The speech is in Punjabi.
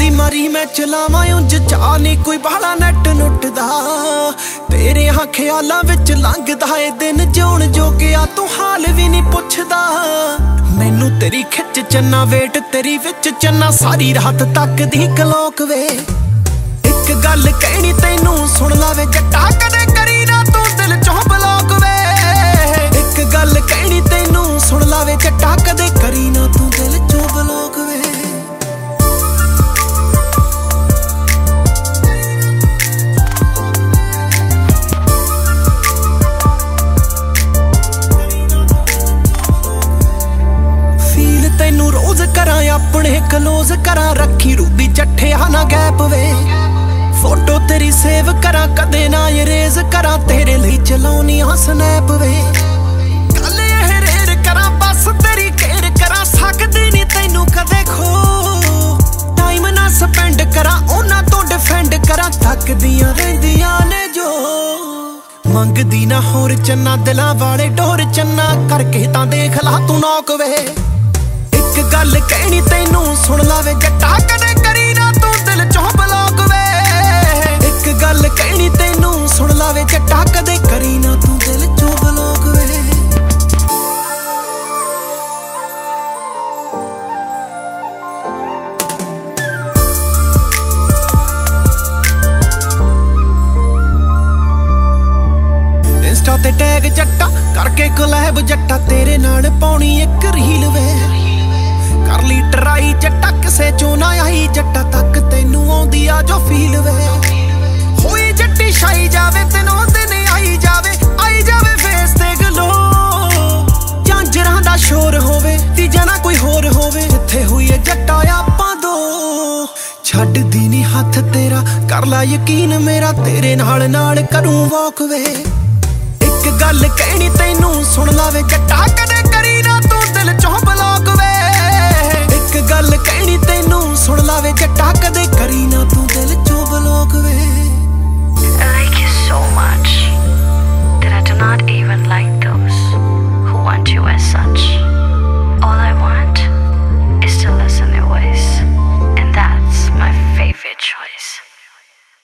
ਦੀ ਮਾਰੀ ਮੈਂ ਚਲਾਵਾਂ ਉਂਝ ਚਾਹ ਨਹੀਂ ਕੋਈ ਬਾਲਾ ਨੈਟ ਨੁੱਟਦਾ। ਤੇਰੇ ਹਾਂ ਖਿਆਲਾਂ ਵਿੱਚ ਲੰਘਦਾ ਏ ਦਿਨ ਜਿਉਣ ਜੋਗਿਆ ਤੂੰ ਹਾਲ ਵੀ ਨਹੀਂ ਪੁੱਛਦਾ। ਮੈਨੂੰ ਤੇਰੀ ਖਿੱਚ ਚੰਨਾ ਵੇਟ ਤੇਰੀ ਵਿੱਚ ਚੰਨਾ ਸਾਰੀ ਰਾਤ ਤੱਕ ਦੀ ਕਲੋਕ ਵੇ। ਇੱਕ ਗੱਲ ਕਹਿਣੀ ਤੈਨੂੰ ਸੁਣ ਲਾਵੇ ਜੱਟਾ ਕਦੇ ਕਰੀ ਨਾ ਤੂੰ ਦਿਲ ਚੋਂ ਬਲੋਕ ਵੇ। ਇੱਕ ਗੱਲ ਕਹਿਣੀ ਤੈਨੂੰ ਸੁਣ ਲਾਵੇ ਜੱਟਾ ਕਦੇ ਕਰੀ ਨਾ ਤੂੰ ਦਿਲ ਚੋਂ ਬਲੋਕ ਵੇ। ਤੈਨੂੰ ਰੋਜ਼ ਕਰਾਂ ਆਪਣੇ ਕਲੋਜ਼ ਕਰਾਂ ਰੱਖੀ ਰੂਬੀ ਜੱਠਿਆ ਨਾ ਗੈਪ ਵੇ। ਫੋਟੋ ਤੇਰੀ ਸੇਵ ਕਰਾਂ ਕਦੇ ਨਾ ਇਰੇਜ਼ ਕਰਾਂ ਤੇਰੇ ਲਈ ਚਲਾਉਣੀਆਂ ਸਨੈਪ ਵੇ। ਕੱਲ ਇਹ ਰੇਰ ਕਰਾਂ ਬਸ ਤੇਰੀ ਕੇਅਰ ਕਰਾਂ ਸਕਦੀ ਨਹੀਂ ਤੈਨੂੰ ਕਦੇ ਖੋ। ਟਾਈਮ ਨਾ ਸਪੈਂਡ ਕਰਾਂ ਉਹਨਾਂ ਤੋਂ ਡਿਫੈਂਡ ਕਰਾਂ ਥੱਕਦੀਆਂ ਰਹਿੰਦੀਆਂ ਨੇ ਜੋ। ਮੰਗਦੀ ਨਾ ਹੋਰ ਚੰਨਾ ਦਿਲਾਂ ਵਾਲੇ ਡੋਰ ਚੰਨਾ ਕਰਕੇ ਤਾਂ ਦੇਖ ਲਾ ਤੂੰ ਨੌਕ ਵੇ। ਇੱਕ ਗੱਲ ਕਹਿਣੀ ਤੈਨੂੰ ਸੁਣ ਲਾਵੇ ਜੱਟਾ ਕਦੇ ਕਰੀ ਨਾ ਤੂੰ ਦਿਲ ਚੋਂ ਬਲੋਕ ਵੇ। ਇੱਕ ਗੱਲ ਕਹਿਣੀ ਤੈਨੂੰ ਸੁਣ ਲਾਵੇ ਜੱਟਾ ਕਦੇ ਕਰੀ ਨਾ ਤੂੰ ਦਿਲ ਚੋਂ ਬਲੋਕ ਵੇ। ਇੰਸਟਾ ਤੇ ਟੈਗ ਜੱਟਾ ਕਰਕੇ ਕੋਲੈਬ ਜੱਟਾ ਤੇਰੇ ਨਾਲ ਪਾਉਣੀ ਇੱਕ ਰੀਲ ਵੇ। ਕਰ ਲਈ ਟਰਾਈ ਜੱਟਾ ਕਿਸੇ ਚੋਂ ਨਾ ਆਈ ਜੱਟਾ ਤੱਕ ਤੈਨੂੰ ਆਉਂਦੀ ਆ ਜੋ ਫੀਲ ਵੇ। ਹੋਈ ਜੱਟੀ ਛਾਈ ਜਾਵੇ ਤੈਨੂੰ ਦਿਨ ਆਈ ਜਾਵੇ ਫੇਸ ਤੇ ਗਲੋ। ਝਾਂਜਰਾਂ ਦਾ ਸ਼ੋਰ ਹੋਵੇ ਤੀਜਾ ਨਾ ਕੋਈ ਹੋਰ ਹੋਵੇ ਜਿੱਥੇ ਹੋਈਏ ਜੱਟਾ ਆਪਾਂ ਦੋ। ਛੱਡਦੀ ਨੀ ਹੱਥ ਤੇਰਾ ਕਰ ਲੈ ਯਕੀਨ ਮੇਰਾ ਤੇਰੇ ਨਾਲ ਨਾਲ ਕਰੂੰ ਵਾਕ ਵੇ। ਇੱਕ ਗੱਲ ਕਹਿਣੀ ਤੈਨੂੰ ਸੁਣ ਲਾਵੇ ਜੱਟਾ ਕਦੇ